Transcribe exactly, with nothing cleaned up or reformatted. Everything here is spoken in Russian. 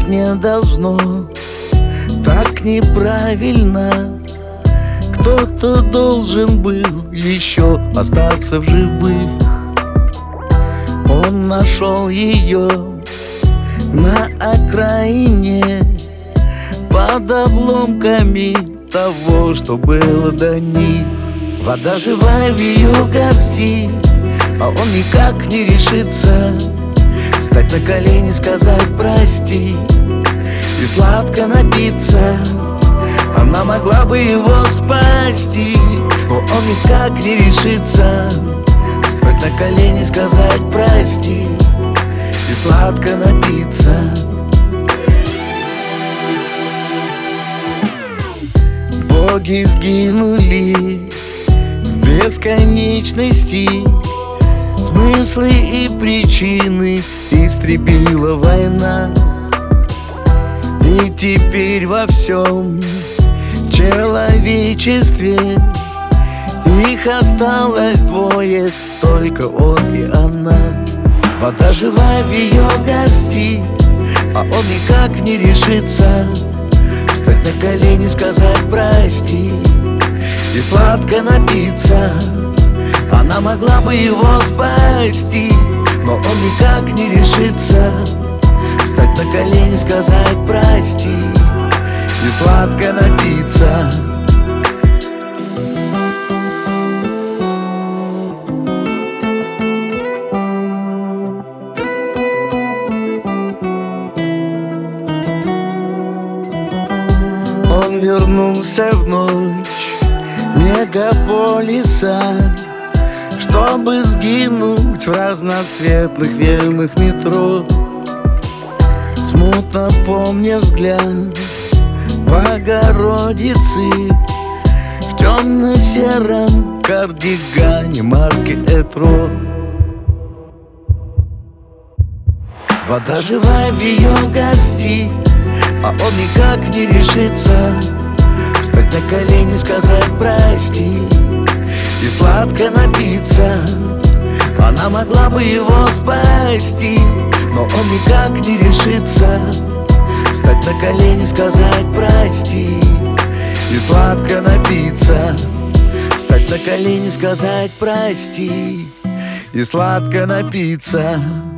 быть не должно, так неправильно. Кто-то должен был еще остаться в живых. Он нашел ее на окраине, под обломками того, что было до них. Вода живая в ее горсти, а он никак не решится встать на колени, сказать прости и сладко напиться. Она могла бы его спасти, но он никак не решится встать на колени, сказать прости и сладко напиться. Боги сгинули в бесконечности, смыслы и причины истребила война. И теперь во всем человечестве их осталось двое, только он и она. Вода живая в ее горсти, а он никак не решится встать на колени, сказать прости и сладко напиться. Она могла бы его спасти, но он никак не решится встать на колени, сказать прости и сладко напиться. Он вернулся в ночь мегаполиса, чтобы сгинуть в разноцветных венах метро. Смутно помня взгляд Богородицы в темно-сером кардигане марки Этро. Вода живая в ее горсти, а он никак не решится встать на колени, сказать прости и сладко напиться. Она могла бы его спасти, но он никак не решится встать на колени, сказать прости и сладко напиться. Встать на колени, сказать прости и сладко напиться.